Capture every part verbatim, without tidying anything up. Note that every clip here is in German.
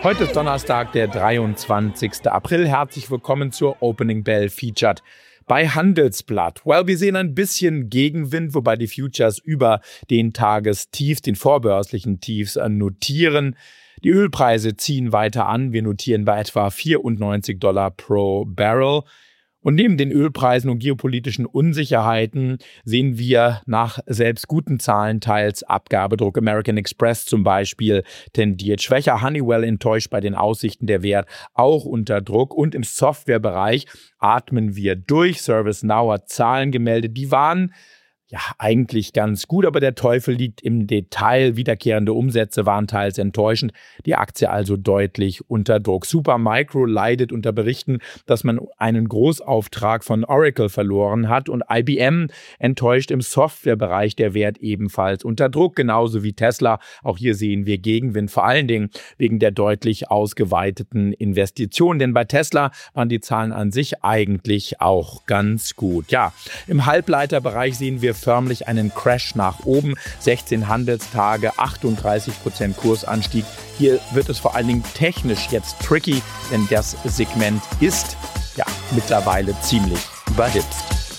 Heute ist Donnerstag, der dreiundzwanzigster April. Herzlich willkommen zur Opening Bell Featured bei Handelsblatt. Well, wir sehen ein bisschen Gegenwind, wobei die Futures über den Tagestiefs, den vorbörslichen Tiefs notieren. Die Ölpreise ziehen weiter an. Wir notieren bei etwa vierundneunzig Dollar pro Barrel. Und neben den Ölpreisen und geopolitischen Unsicherheiten sehen wir nach selbst guten Zahlen teils Abgabedruck. American Express zum Beispiel tendiert schwächer. Honeywell enttäuscht bei den Aussichten, der Wert auch unter Druck. Und im Softwarebereich atmen wir durch. ServiceNow hat Zahlen gemeldet, die waren ja eigentlich ganz gut, aber der Teufel liegt im Detail. Wiederkehrende Umsätze waren teils enttäuschend, die Aktie also deutlich unter Druck. Supermicro leidet unter Berichten, dass man einen Großauftrag von Oracle verloren hat, und I B M enttäuscht im Softwarebereich, der Wert ebenfalls unter Druck, genauso wie Tesla. Auch hier sehen wir Gegenwind, vor allen Dingen wegen der deutlich ausgeweiteten Investitionen, denn bei Tesla waren die Zahlen an sich eigentlich auch ganz gut. Ja, im Halbleiterbereich sehen wir förmlich einen Crash nach oben. sechzehn Handelstage, achtunddreißig Prozent Kursanstieg. Hier wird es vor allen Dingen technisch jetzt tricky, denn das Segment ist ja mittlerweile ziemlich überhitzt.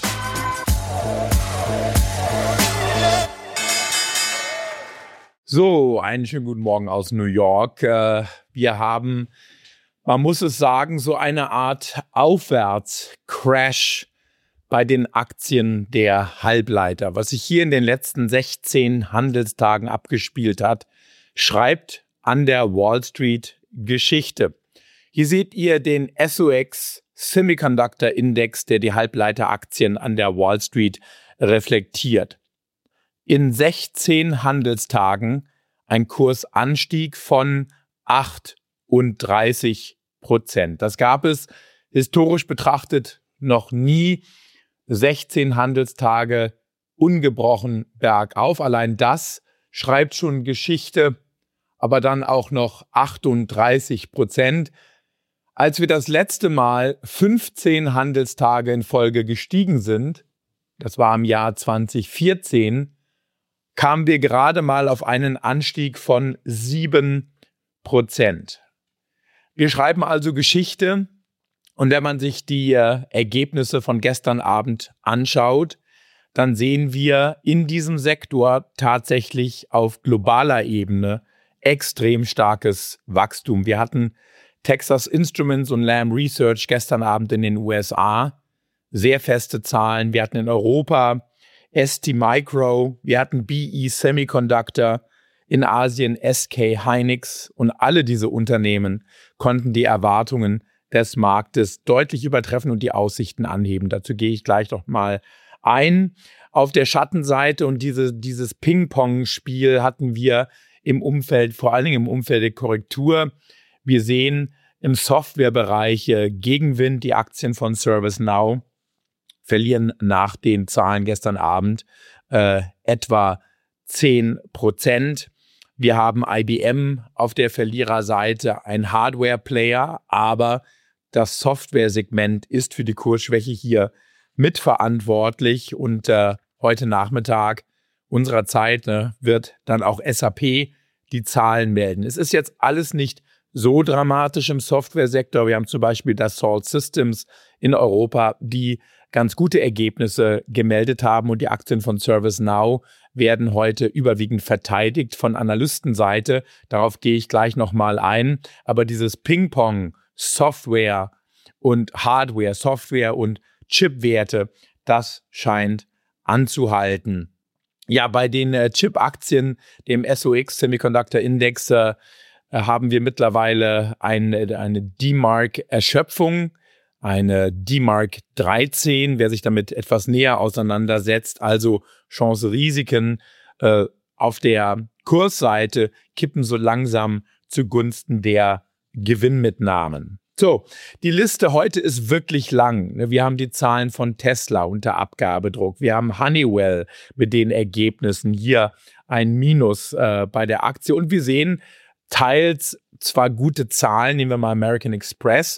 So, einen schönen guten Morgen aus New York. Wir haben, man muss es sagen, so eine Art Aufwärtscrash bei den Aktien der Halbleiter. Was sich hier in den letzten sechzehn Handelstagen abgespielt hat, schreibt an der Wall Street Geschichte. Hier seht ihr den S O X Semiconductor Index, der die Halbleiteraktien an der Wall Street reflektiert. In sechzehn Handelstagen ein Kursanstieg von achtunddreißig Prozent. Das gab es historisch betrachtet noch nie. sechzehn Handelstage ungebrochen bergauf. Allein das schreibt schon Geschichte, aber dann auch noch achtunddreißig Prozent. Als wir das letzte Mal fünfzehn Handelstage in Folge gestiegen sind, das war im Jahr zwanzig vierzehn, kamen wir gerade mal auf einen Anstieg von sieben Prozent. Wir schreiben also Geschichte. Und wenn man sich die äh, Ergebnisse von gestern Abend anschaut, dann sehen wir in diesem Sektor tatsächlich auf globaler Ebene extrem starkes Wachstum. Wir hatten Texas Instruments und Lam Research gestern Abend in den U S A, sehr feste Zahlen. Wir hatten in Europa S T Micro, wir hatten B E Semiconductor, in Asien S K Hynix, und alle diese Unternehmen konnten die Erwartungen des Marktes deutlich übertreffen und die Aussichten anheben. Dazu gehe ich gleich noch mal ein. Auf der Schattenseite und diese, dieses Ping-Pong-Spiel hatten wir im Umfeld, vor allen Dingen im Umfeld der Korrektur. Wir sehen im Softwarebereich äh, Gegenwind. Die Aktien von ServiceNow verlieren nach den Zahlen gestern Abend äh, etwa zehn Prozent. Wir haben I B M auf der Verliererseite, ein Hardware-Player, aber das Software-Segment ist für die Kursschwäche hier mitverantwortlich. Und äh, heute Nachmittag unserer Zeit ne, wird dann auch S A P die Zahlen melden. Es ist jetzt alles nicht so dramatisch im Software-Sektor. Wir haben zum Beispiel das Dassault Systems in Europa, die ganz gute Ergebnisse gemeldet haben, und die Aktien von ServiceNow werden heute überwiegend verteidigt von Analystenseite. Darauf gehe ich gleich nochmal ein. Aber dieses Ping-Pong, Software und Hardware, Software und Chipwerte, das scheint anzuhalten. Ja, bei den äh, Chip-Aktien, dem S O X Semiconductor Index, äh, haben wir mittlerweile eine, eine D Mark-Erschöpfung, eine D Mark dreizehn. Wer sich damit etwas näher auseinandersetzt, also Chance-Risiken äh, auf der Kursseite kippen so langsam zugunsten der Gewinnmitnahmen. So, die Liste heute ist wirklich lang. Wir haben die Zahlen von Tesla unter Abgabedruck. Wir haben Honeywell mit den Ergebnissen. Hier ein Minus äh, bei der Aktie. Und wir sehen teils zwar gute Zahlen, nehmen wir mal American Express,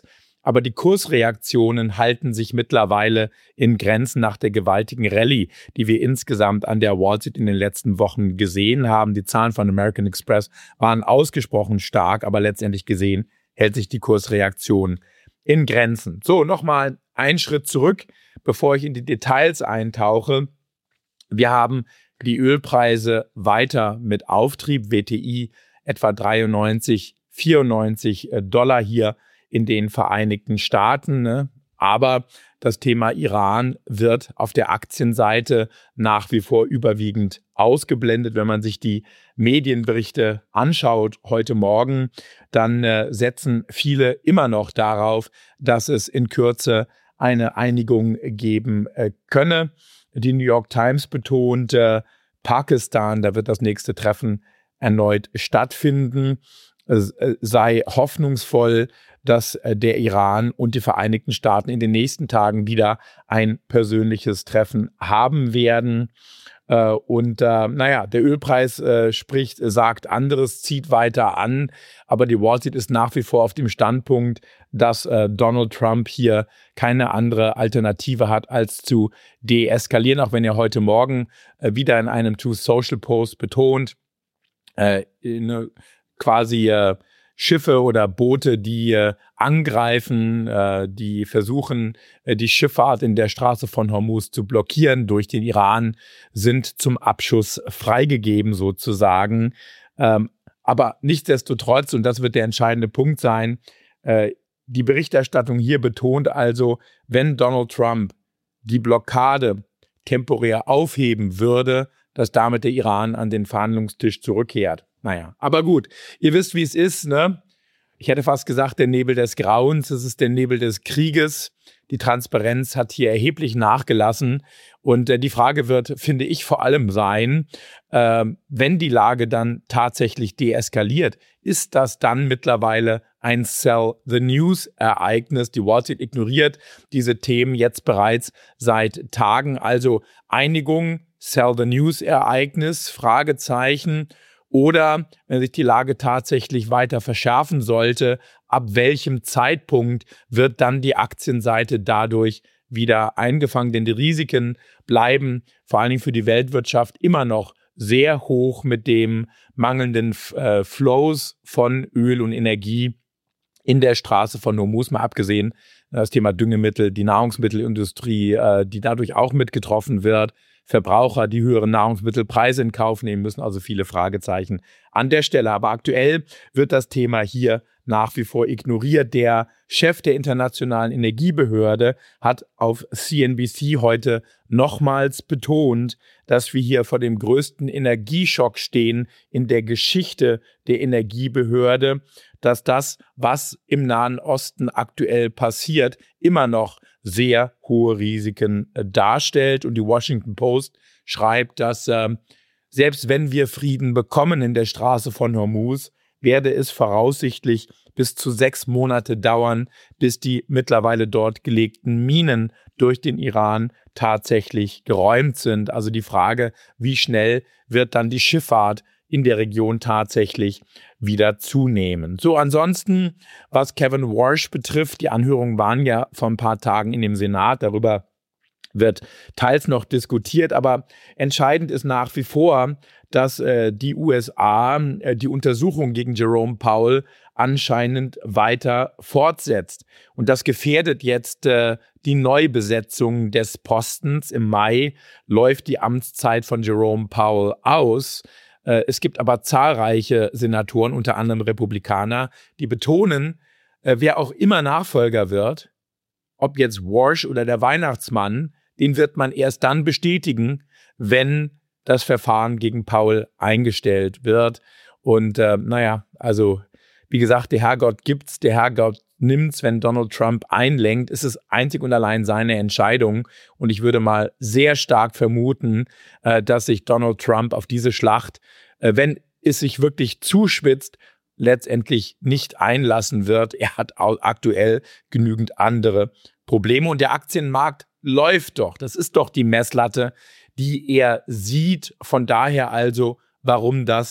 Aber die Kursreaktionen halten sich mittlerweile in Grenzen nach der gewaltigen Rallye, die wir insgesamt an der Wall Street in den letzten Wochen gesehen haben. Die Zahlen von American Express waren ausgesprochen stark, aber letztendlich gesehen hält sich die Kursreaktion in Grenzen. So, nochmal einen Schritt zurück, bevor ich in die Details eintauche. Wir haben die Ölpreise weiter mit Auftrieb, W T I etwa dreiundneunzig, vierundneunzig Dollar hier in den Vereinigten Staaten. Ne? Aber das Thema Iran wird auf der Aktienseite nach wie vor überwiegend ausgeblendet. Wenn man sich die Medienberichte anschaut heute Morgen, dann äh, setzen viele immer noch darauf, dass es in Kürze eine Einigung geben äh, könne. Die New York Times betont, äh, Pakistan, da wird das nächste Treffen erneut stattfinden. Es äh, sei hoffnungsvoll, dass äh, der Iran und die Vereinigten Staaten in den nächsten Tagen wieder ein persönliches Treffen haben werden. Äh, und äh, naja, der Ölpreis äh, spricht, sagt anderes, zieht weiter an. Aber die Wall Street ist nach wie vor auf dem Standpunkt, dass äh, Donald Trump hier keine andere Alternative hat, als zu deeskalieren. Auch wenn er heute Morgen äh, wieder in einem Truth Social Post betont, äh, eine, quasi äh, Schiffe oder Boote, die äh, angreifen, äh, die versuchen, äh, die Schifffahrt in der Straße von Hormuz zu blockieren durch den Iran, sind zum Abschuss freigegeben sozusagen. Ähm, aber nichtsdestotrotz, und das wird der entscheidende Punkt sein, äh, die Berichterstattung hier betont also, wenn Donald Trump die Blockade temporär aufheben würde, dass damit der Iran an den Verhandlungstisch zurückkehrt. Naja, aber gut, ihr wisst, wie es ist, ne? Ich hätte fast gesagt, der Nebel des Grauens, es ist der Nebel des Krieges. Die Transparenz hat hier erheblich nachgelassen. Und äh, die Frage wird, finde ich, vor allem sein, äh, wenn die Lage dann tatsächlich deeskaliert, ist das dann mittlerweile ein Sell-the-News-Ereignis? Die Wall Street ignoriert diese Themen jetzt bereits seit Tagen. Also Einigung, Sell-the-News-Ereignis, Fragezeichen. Oder wenn sich die Lage tatsächlich weiter verschärfen sollte, ab welchem Zeitpunkt wird dann die Aktienseite dadurch wieder eingefangen? Denn die Risiken bleiben vor allen Dingen für die Weltwirtschaft immer noch sehr hoch mit dem mangelnden äh, Flows von Öl und Energie in der Straße von Hormuz, mal abgesehen das Thema Düngemittel, die Nahrungsmittelindustrie, äh, die dadurch auch mit getroffen wird. Verbraucher, die höhere Nahrungsmittelpreise in Kauf nehmen müssen, also viele Fragezeichen an der Stelle. Aber aktuell wird das Thema hier nach wie vor ignoriert. Der Chef der Internationalen Energiebehörde hat auf C N B C heute nochmals betont, dass wir hier vor dem größten Energieschock stehen in der Geschichte der Energiebehörde, dass das, was im Nahen Osten aktuell passiert, immer noch sehr hohe Risiken äh, darstellt. Und die Washington Post schreibt, dass äh, selbst wenn wir Frieden bekommen in der Straße von Hormuz, werde es voraussichtlich bis zu sechs Monate dauern, bis die mittlerweile dort gelegten Minen durch den Iran tatsächlich geräumt sind. Also die Frage, wie schnell wird dann die Schifffahrt in der Region tatsächlich wieder zunehmen. So, ansonsten, was Kevin Warsh betrifft, die Anhörungen waren ja vor ein paar Tagen in dem Senat, darüber wird teils noch diskutiert, aber entscheidend ist nach wie vor, dass äh, die U S A äh, die Untersuchung gegen Jerome Powell anscheinend weiter fortsetzt. Und das gefährdet jetzt äh, die Neubesetzung des Postens. Im Mai läuft die Amtszeit von Jerome Powell aus. Äh, es gibt aber zahlreiche Senatoren, unter anderem Republikaner, die betonen, äh, wer auch immer Nachfolger wird, ob jetzt Warsh oder der Weihnachtsmann, den wird man erst dann bestätigen, wenn das Verfahren gegen Powell eingestellt wird. Und äh, naja, also wie gesagt, der Herrgott gibt's, der Herrgott nimmt's. Wenn Donald Trump einlenkt, ist es einzig und allein seine Entscheidung. Und ich würde mal sehr stark vermuten, äh, dass sich Donald Trump auf diese Schlacht, äh, wenn es sich wirklich zuspitzt, letztendlich nicht einlassen wird. Er hat aktuell genügend andere Probleme. Und der Aktienmarkt läuft doch. Das ist doch die Messlatte, die er sieht. Von daher also, warum das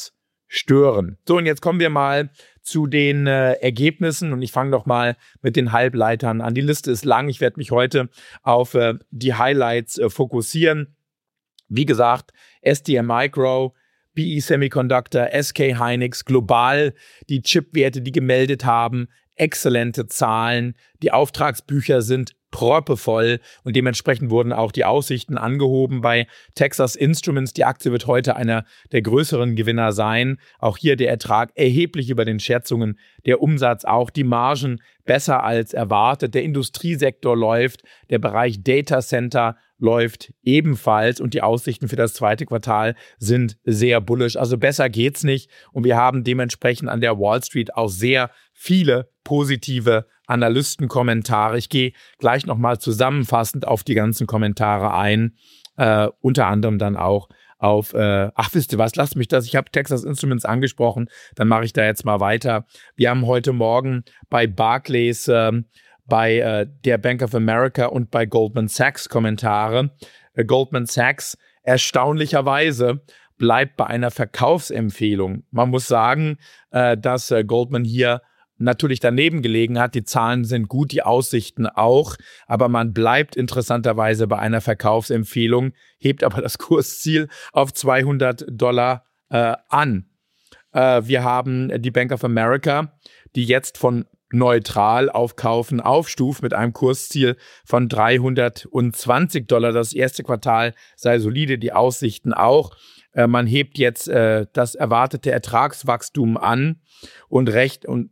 stören. So, und jetzt kommen wir mal zu den äh, Ergebnissen und ich fange doch mal mit den Halbleitern an. Die Liste ist lang. Ich werde mich heute auf äh, die Highlights äh, fokussieren. Wie gesagt, S T M Micro, B E Semiconductor, S K Hynix, global die Chipwerte, die gemeldet haben, exzellente Zahlen. Die Auftragsbücher sind proppevoll und dementsprechend wurden auch die Aussichten angehoben bei Texas Instruments. Die Aktie wird heute einer der größeren Gewinner sein. Auch hier der Ertrag erheblich über den Schätzungen, der Umsatz auch, die Margen besser als erwartet. Der Industriesektor läuft, der Bereich Data Center läuft ebenfalls und die Aussichten für das zweite Quartal sind sehr bullish. Also besser geht's nicht und wir haben dementsprechend an der Wall Street auch sehr viele positive Analystenkommentare. Ich gehe gleich nochmal zusammenfassend auf die ganzen Kommentare ein, äh, unter anderem dann auch auf, äh, ach wisst ihr was, lasst mich das, ich habe Texas Instruments angesprochen, dann mache ich da jetzt mal weiter. Wir haben heute Morgen bei Barclays, äh, bei äh, der Bank of America und bei Goldman Sachs Kommentare. Äh, Goldman Sachs erstaunlicherweise bleibt bei einer Verkaufsempfehlung. Man muss sagen, äh, dass äh, Goldman hier natürlich daneben gelegen hat. Die Zahlen sind gut, die Aussichten auch, aber man bleibt interessanterweise bei einer Verkaufsempfehlung, hebt aber das Kursziel auf zweihundert Dollar äh, an. Äh, wir haben die Bank of America, die jetzt von neutral auf Kaufen aufstuft mit einem Kursziel von dreihundertzwanzig Dollar. Das erste Quartal sei solide, die Aussichten auch. Äh, man hebt jetzt äh, das erwartete Ertragswachstum an und recht und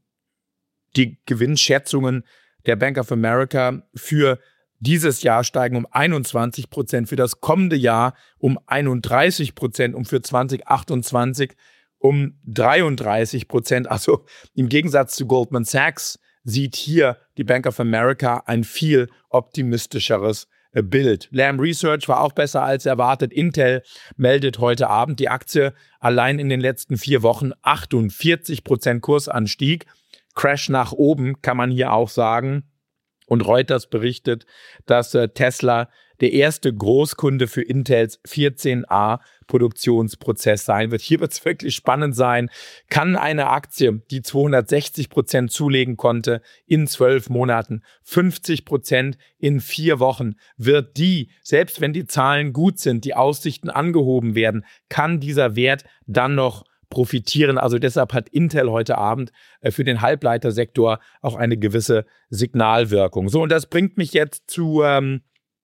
die Gewinnschätzungen der Bank of America für dieses Jahr steigen um einundzwanzig Prozent, für das kommende Jahr um einunddreißig Prozent und für zwanzig achtundzwanzig um dreiunddreißig Prozent. Also im Gegensatz zu Goldman Sachs sieht hier die Bank of America ein viel optimistischeres Bild. Lam Research war auch besser als erwartet. Intel meldet heute Abend die Aktie allein in den letzten vier Wochen achtundvierzig Prozent Kursanstieg. Crash nach oben, kann man hier auch sagen. Und Reuters berichtet, dass äh, Tesla der erste Großkunde für Intels vierzehn A Produktionsprozess sein wird. Hier wird es wirklich spannend sein. Kann eine Aktie, die zweihundertsechzig Prozent zulegen konnte, in zwölf Monaten, fünfzig Prozent in vier Wochen, wird die, selbst wenn die Zahlen gut sind, die Aussichten angehoben werden, kann dieser Wert dann noch profitieren. Also deshalb hat Intel heute Abend äh, für den Halbleitersektor auch eine gewisse Signalwirkung. So, und das bringt mich jetzt zu ähm,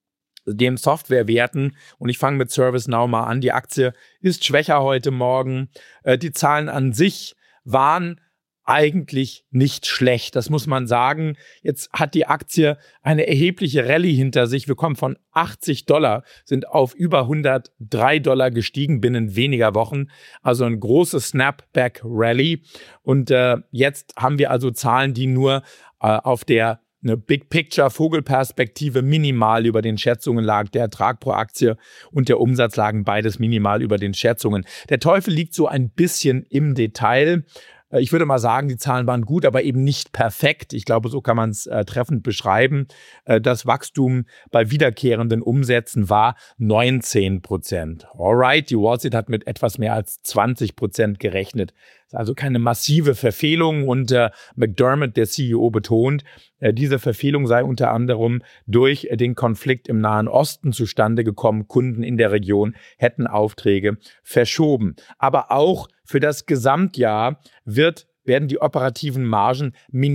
den Softwarewerten und ich fange mit ServiceNow mal an. Die Aktie ist schwächer heute Morgen. Äh, die Zahlen an sich waren eigentlich nicht schlecht, das muss man sagen. Jetzt hat die Aktie eine erhebliche Rallye hinter sich. Wir kommen von achtzig Dollar, sind auf über hundertdrei Dollar gestiegen binnen weniger Wochen. Also ein großes Snapback-Rally. Und äh, jetzt haben wir also Zahlen, die nur äh, auf der eine Big Picture Vogelperspektive minimal über den Schätzungen lag. Der Ertrag pro Aktie und der Umsatz lagen beides minimal über den Schätzungen. Der Teufel liegt so ein bisschen im Detail. Ich würde mal sagen, die Zahlen waren gut, aber eben nicht perfekt. Ich glaube, so kann man es äh, treffend beschreiben. Äh, das Wachstum bei wiederkehrenden Umsätzen war neunzehn Prozent. Alright, die Wall Street hat mit etwas mehr als zwanzig Prozent gerechnet. Das ist also keine massive Verfehlung und äh, McDermott, der C E O, betont, äh, diese Verfehlung sei unter anderem durch äh, den Konflikt im Nahen Osten zustande gekommen. Kunden in der Region hätten Aufträge verschoben. Aber auch für das Gesamtjahr wird, werden die operativen Margen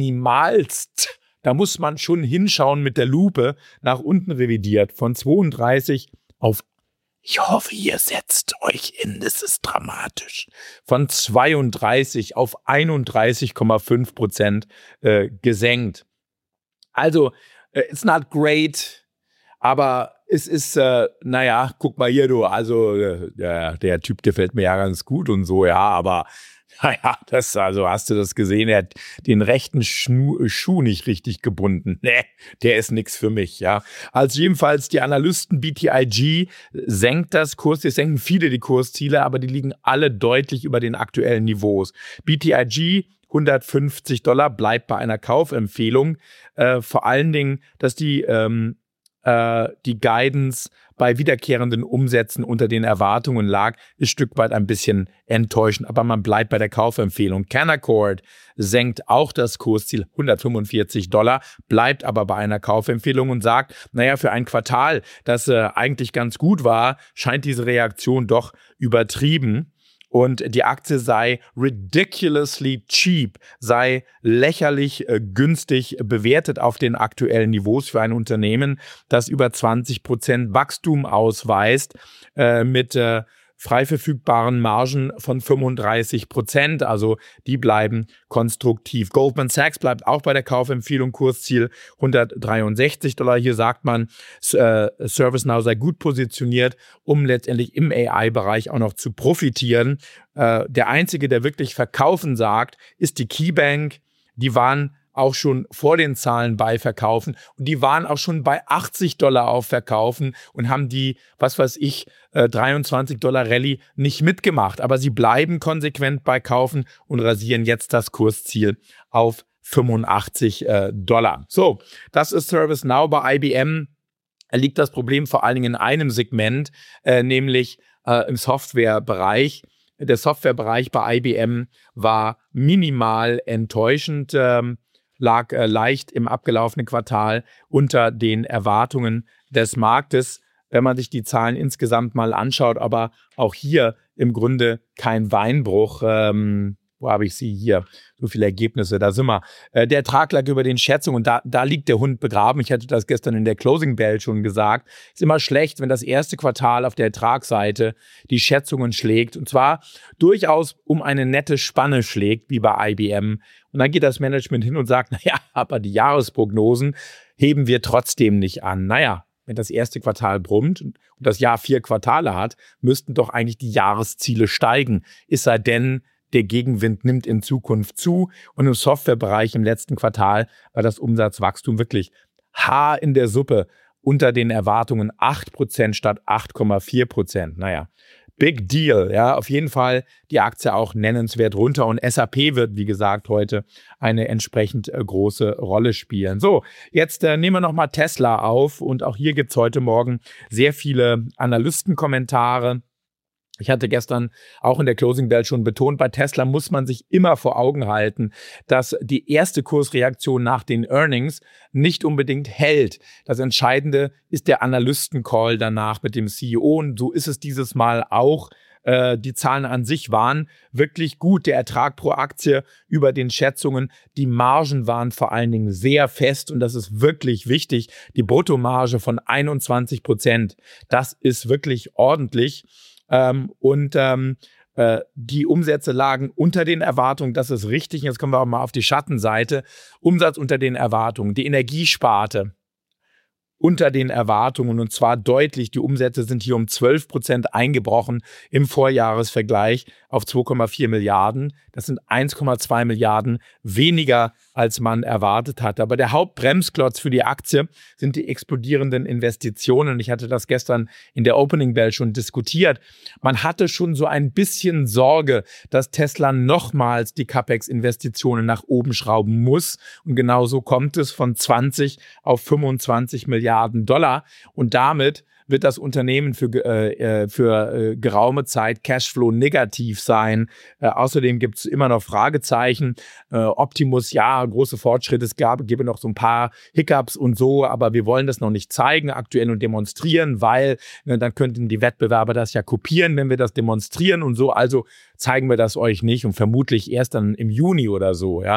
minimalst, da muss man schon hinschauen mit der Lupe, nach unten revidiert, von zweiunddreißig auf, ich hoffe, ihr setzt euch in, das ist dramatisch, von zweiunddreißig auf einunddreißig Komma fünf Prozent äh, gesenkt. Also, äh, it's not great, aber es ist, äh, naja, guck mal hier, du, also äh, der, der Typ, der fällt mir ja ganz gut und so, ja, aber naja, das, also hast du das gesehen, er hat den rechten Schnu- Schuh nicht richtig gebunden. Nee, der ist nix für mich, ja. Also jedenfalls die Analysten B T I G senkt das Kurs, es senken viele die Kursziele, aber die liegen alle deutlich über den aktuellen Niveaus. B T I G hundertfünfzig Dollar bleibt bei einer Kaufempfehlung, äh, vor allen Dingen, dass die ähm, äh, die Guidance bei wiederkehrenden Umsätzen unter den Erwartungen lag, ist ein Stück weit ein bisschen enttäuschend, aber man bleibt bei der Kaufempfehlung. Canaccord senkt auch das Kursziel hundertfünfundvierzig Dollar, bleibt aber bei einer Kaufempfehlung und sagt, naja, für ein Quartal, das äh, eigentlich ganz gut war, scheint diese Reaktion doch übertrieben. Und die Aktie sei ridiculously cheap, sei lächerlich äh, günstig bewertet auf den aktuellen Niveaus für ein Unternehmen, das über zwanzig Prozent Wachstum ausweist, äh, mit äh, frei verfügbaren Margen von fünfunddreißig Prozent. Also die bleiben konstruktiv. Goldman Sachs bleibt auch bei der Kaufempfehlung, Kursziel hundertdreiundsechzig Dollar. Hier sagt man, äh, ServiceNow sei gut positioniert, um letztendlich im A I-Bereich auch noch zu profitieren. Äh, der einzige, der wirklich verkaufen sagt, ist die KeyBank. Die waren auch schon vor den Zahlen bei Verkaufen und die waren auch schon bei achtzig Dollar auf Verkaufen und haben die, was weiß ich, dreiundzwanzig Dollar Rallye nicht mitgemacht. Aber sie bleiben konsequent bei Kaufen und rasieren jetzt das Kursziel auf fünfundachtzig Dollar. So, das ist ServiceNow. Bei I B M liegt das Problem vor allen Dingen in einem Segment, äh, nämlich äh, im Softwarebereich. Der Softwarebereich bei I B M war minimal enttäuschend, ähm, lag äh, leicht im abgelaufenen Quartal unter den Erwartungen des Marktes, wenn man sich die Zahlen insgesamt mal anschaut, aber auch hier im Grunde kein Weinbruch. Ähm, wo habe ich sie hier? So viele Ergebnisse, da sind wir. Äh, der Ertrag lag über den Schätzungen und da, da liegt der Hund begraben. Ich hatte das gestern in der Closing Bell schon gesagt. Ist immer schlecht, wenn das erste Quartal auf der Ertragsseite die Schätzungen schlägt und zwar durchaus um eine nette Spanne schlägt, wie bei I B M. Und dann geht das Management hin und sagt, naja, aber die Jahresprognosen heben wir trotzdem nicht an. Naja, wenn das erste Quartal brummt und das Jahr vier Quartale hat, müssten doch eigentlich die Jahresziele steigen. Es sei denn, der Gegenwind nimmt in Zukunft zu. Und im Softwarebereich im letzten Quartal war das Umsatzwachstum wirklich Haar in der Suppe unter den Erwartungen, acht Prozent statt acht Komma vier Prozent. Naja, Big Deal, ja, auf jeden Fall die Aktie auch nennenswert runter und S A P wird, wie gesagt, heute eine entsprechend äh, große Rolle spielen. So, jetzt äh, nehmen wir nochmal Tesla auf und auch hier gibt es heute Morgen sehr viele Analystenkommentare. Ich hatte gestern auch in der Closing Bell schon betont, bei Tesla muss man sich immer vor Augen halten, dass die erste Kursreaktion nach den Earnings nicht unbedingt hält. Das Entscheidende ist der Analysten-Call danach mit dem C E O und so ist es dieses Mal auch. Äh, die Zahlen an sich waren wirklich gut. Der Ertrag pro Aktie über den Schätzungen. Die Margen waren vor allen Dingen sehr fest und das ist wirklich wichtig. Die Bruttomarge von einundzwanzig Prozent, das ist wirklich ordentlich. Ähm, und ähm, äh, die Umsätze lagen unter den Erwartungen, das ist richtig. Jetzt kommen wir auch mal auf die Schattenseite. Umsatz unter den Erwartungen. Die Energiesparte unter den Erwartungen und zwar deutlich. Die Umsätze sind hier um zwölf Prozent eingebrochen im Vorjahresvergleich auf zwei Komma vier Milliarden. Das sind eins Komma zwei Milliarden weniger, als man erwartet hatte. Aber der Hauptbremsklotz für die Aktie sind die explodierenden Investitionen. Ich hatte das gestern in der Opening Bell schon diskutiert. Man hatte schon so ein bisschen Sorge, dass Tesla nochmals die CapEx-Investitionen nach oben schrauben muss. Und genau so kommt es von zwanzig auf fünfundzwanzig Milliarden Dollar. Und damit wird das Unternehmen für, äh, für äh, geraume Zeit Cashflow negativ sein. Äh, außerdem gibt es immer noch Fragezeichen. Äh, Optimus, ja, große Fortschritte. Es gab, gäbe noch so ein paar Hiccups und so, aber wir wollen das noch nicht zeigen aktuell und demonstrieren, weil äh, dann könnten die Wettbewerber das ja kopieren, wenn wir das demonstrieren und so. Also zeigen wir das euch nicht und vermutlich erst dann im Juni oder so. Ja,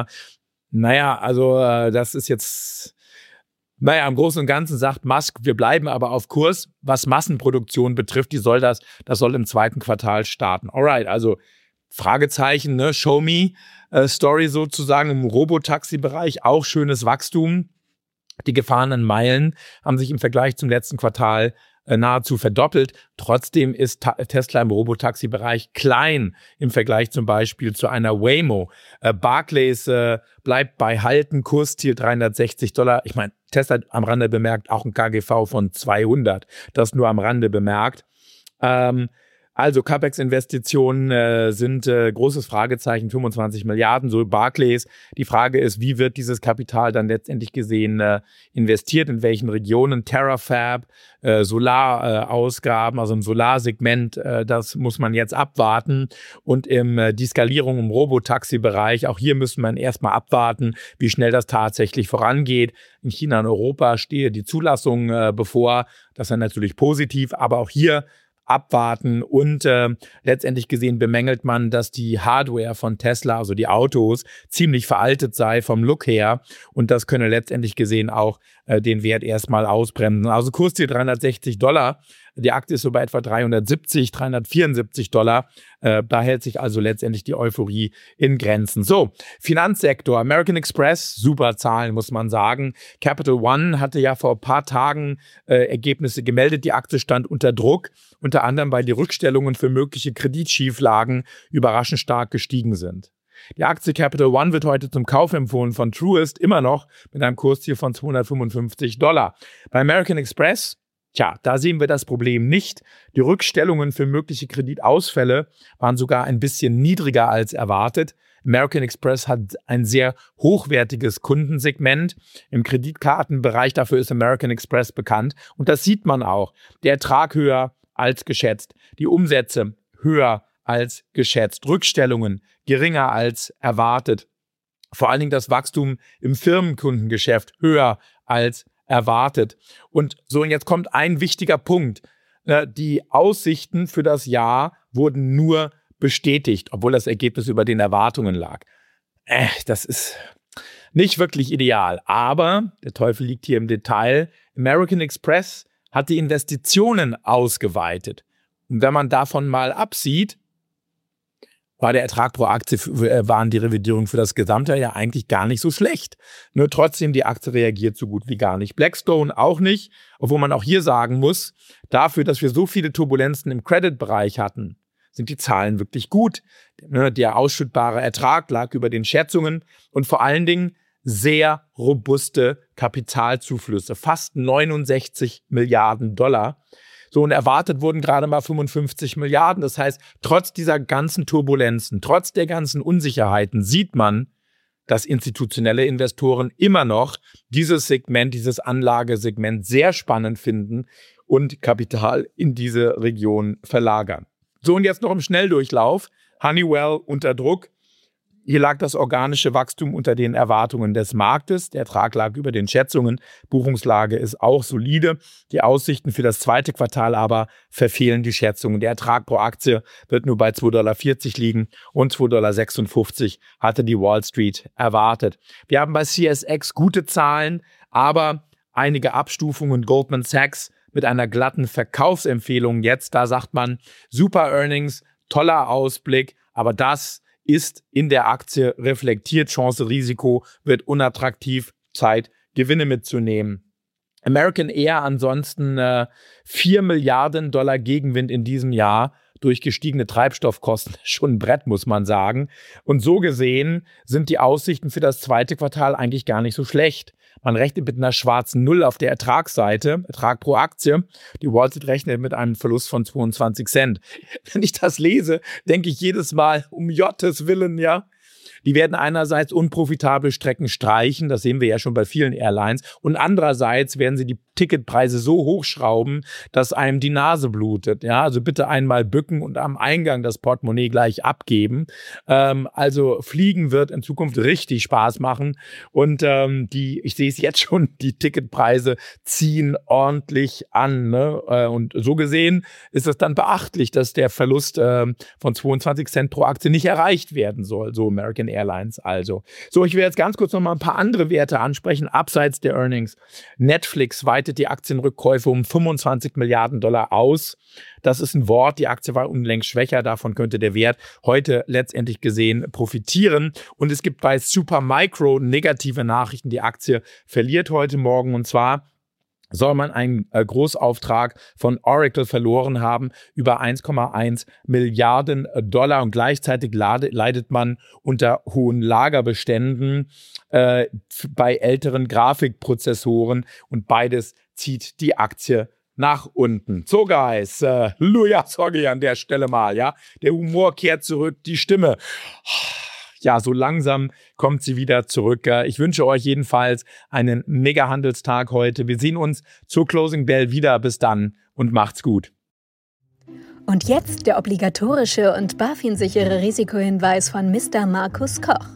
naja, also äh, das ist jetzt... Naja, im Großen und Ganzen sagt Musk, wir bleiben aber auf Kurs. Was Massenproduktion betrifft, die soll das, das soll im zweiten Quartal starten. Alright, also Fragezeichen, ne, Show me äh, Story sozusagen im Robotaxi-Bereich, auch schönes Wachstum. Die gefahrenen Meilen haben sich im Vergleich zum letzten Quartal äh, nahezu verdoppelt. Trotzdem ist Ta- Tesla im Robotaxi-Bereich klein im Vergleich zum Beispiel zu einer Waymo. Äh, Barclays äh, bleibt bei Halten, Kursziel dreihundertsechzig Dollar. Ich meine, Tesla am Rande bemerkt auch ein K G V von zweihundert. Das nur am Rande bemerkt. Ähm, Also CapEx-Investitionen äh, sind äh, großes Fragezeichen, fünfundzwanzig Milliarden, so Barclays. Die Frage ist, wie wird dieses Kapital dann letztendlich gesehen äh, investiert, in welchen Regionen? Terrafab, äh, Solarausgaben, äh, also im Solarsegment, äh, das muss man jetzt abwarten. Und im äh, die Skalierung im Robotaxi-Bereich, auch hier müssen wir erstmal abwarten, wie schnell das tatsächlich vorangeht. In China und Europa stehe die Zulassung äh, bevor. Das ist natürlich positiv, aber auch hier abwarten und äh, letztendlich gesehen bemängelt man, dass die Hardware von Tesla, also die Autos, ziemlich veraltet sei vom Look her und das könne letztendlich gesehen auch äh, den Wert erstmal ausbremsen. Also Kursziel dreihundertsechzig Dollar, die Aktie ist so bei etwa dreihundertsiebzig, dreihundertvierundsiebzig Dollar, äh, da hält sich also letztendlich die Euphorie in Grenzen. So, Finanzsektor, American Express, super Zahlen muss man sagen. Capital One hatte ja vor ein paar Tagen äh, Ergebnisse gemeldet, die Aktie stand unter Druck, unter anderem weil die Rückstellungen für mögliche Kreditschieflagen überraschend stark gestiegen sind. Die Aktie Capital One wird heute zum Kauf empfohlen von Truist, immer noch mit einem Kursziel von zweihundertfünfundfünfzig Dollar. Bei American Express, tja, da sehen wir das Problem nicht. Die Rückstellungen für mögliche Kreditausfälle waren sogar ein bisschen niedriger als erwartet. American Express hat ein sehr hochwertiges Kundensegment im Kreditkartenbereich. Dafür ist American Express bekannt. Und das sieht man auch. Der Ertrag höher als geschätzt. Die Umsätze höher als geschätzt. Rückstellungen geringer als erwartet. Vor allen Dingen das Wachstum im Firmenkundengeschäft höher als erwartet. Und so, und jetzt kommt ein wichtiger Punkt. Die Aussichten für das Jahr wurden nur bestätigt, obwohl das Ergebnis über den Erwartungen lag. Äh, das ist nicht wirklich ideal. Aber der Teufel liegt hier im Detail. American Express hat die Investitionen ausgeweitet. Und wenn man davon mal absieht, war der Ertrag pro Aktie, waren die Revidierungen für das gesamte Jahr eigentlich gar nicht so schlecht. Nur trotzdem, die Aktie reagiert so gut wie gar nicht. Blackstone auch nicht, obwohl man auch hier sagen muss, dafür, dass wir so viele Turbulenzen im Credit-Bereich hatten, sind die Zahlen wirklich gut. Der ausschüttbare Ertrag lag über den Schätzungen und vor allen Dingen sehr robuste Kapitalzuflüsse, fast neunundsechzig Milliarden Dollar. So, und erwartet wurden gerade mal fünfundfünfzig Milliarden. Das heißt, trotz dieser ganzen Turbulenzen, trotz der ganzen Unsicherheiten sieht man, dass institutionelle Investoren immer noch dieses Segment, dieses Anlagesegment sehr spannend finden und Kapital in diese Region verlagern. So, und jetzt noch im Schnelldurchlauf. Honeywell unter Druck. Hier lag das organische Wachstum unter den Erwartungen des Marktes. Der Ertrag lag über den Schätzungen. Buchungslage ist auch solide. Die Aussichten für das zweite Quartal aber verfehlen die Schätzungen. Der Ertrag pro Aktie wird nur bei zwei Komma vierzig Dollar liegen und zwei Komma sechsundfünfzig Dollar hatte die Wall Street erwartet. Wir haben bei C S X gute Zahlen, aber einige Abstufungen. Goldman Sachs mit einer glatten Verkaufsempfehlung jetzt. Da sagt man, super Earnings, toller Ausblick, aber das ist in der Aktie reflektiert. Chance, Risiko wird unattraktiv, Zeit, Gewinne mitzunehmen. American Air ansonsten äh, vier Milliarden Dollar Gegenwind in diesem Jahr durch gestiegene Treibstoffkosten. Schon ein Brett, muss man sagen. Und so gesehen sind die Aussichten für das zweite Quartal eigentlich gar nicht so schlecht. Man rechnet mit einer schwarzen Null auf der Ertragsseite, Ertrag pro Aktie. Die Wall Street rechnet mit einem Verlust von zweiundzwanzig Cent. Wenn ich das lese, denke ich jedes Mal, um Gottes Willen, ja. Die werden einerseits unprofitable Strecken streichen, das sehen wir ja schon bei vielen Airlines, und andererseits werden sie die Ticketpreise so hochschrauben, dass einem die Nase blutet. Ja, also bitte einmal bücken und am Eingang das Portemonnaie gleich abgeben. Ähm, also Fliegen wird in Zukunft richtig Spaß machen und ähm, die, ich sehe es jetzt schon, die Ticketpreise ziehen ordentlich an. Ne? Äh, und so gesehen ist es dann beachtlich, dass der Verlust äh, von zweiundzwanzig Cent pro Aktie nicht erreicht werden soll, so American Airlines also. So, ich will jetzt ganz kurz noch mal ein paar andere Werte ansprechen, abseits der Earnings. Netflix weitet die Aktienrückkäufe um fünfundzwanzig Milliarden Dollar aus. Das ist ein Wort, die Aktie war unlängst schwächer, davon könnte der Wert heute letztendlich gesehen profitieren. Und es gibt bei Supermicro negative Nachrichten, die Aktie verliert heute Morgen und zwar soll man einen äh, Großauftrag von Oracle verloren haben über eins Komma eins Milliarden Dollar und gleichzeitig lade, leidet man unter hohen Lagerbeständen äh, bei älteren Grafikprozessoren und beides zieht die Aktie nach unten. So, Guys, äh, Luja, sorry an der Stelle mal, ja. Der Humor kehrt zurück, die Stimme. Ja, so langsam kommt sie wieder zurück. Ich wünsche euch jedenfalls einen Mega-Handelstag heute. Wir sehen uns zur Closing Bell wieder. Bis dann und macht's gut. Und jetzt der obligatorische und BaFin-sichere Risikohinweis von Mister Markus Koch.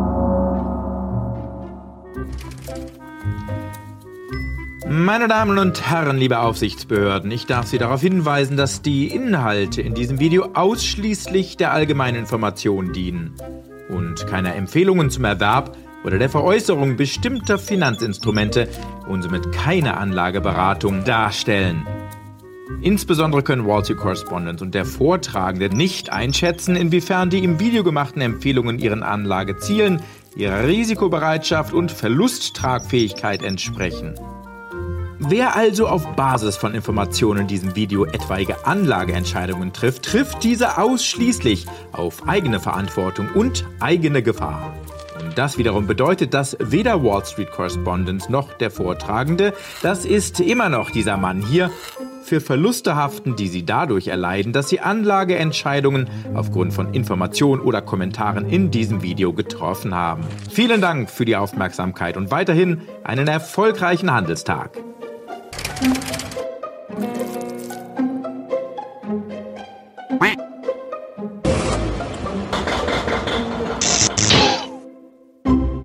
Meine Damen und Herren, liebe Aufsichtsbehörden, ich darf Sie darauf hinweisen, dass die Inhalte in diesem Video ausschließlich der allgemeinen Information dienen und keine Empfehlungen zum Erwerb oder der Veräußerung bestimmter Finanzinstrumente und somit keine Anlageberatung darstellen. Insbesondere können Wall Street Correspondent und der Vortragende nicht einschätzen, inwiefern die im Video gemachten Empfehlungen ihren Anlagezielen, ihrer Risikobereitschaft und Verlusttragfähigkeit entsprechen. Wer also auf Basis von Informationen in diesem Video etwaige Anlageentscheidungen trifft, trifft diese ausschließlich auf eigene Verantwortung und eigene Gefahr. Und das wiederum bedeutet, dass weder Wall Street Correspondent noch der Vortragende, das ist immer noch dieser Mann hier, für Verluste haften, die sie dadurch erleiden, dass sie Anlageentscheidungen aufgrund von Informationen oder Kommentaren in diesem Video getroffen haben. Vielen Dank für die Aufmerksamkeit und weiterhin einen erfolgreichen Handelstag.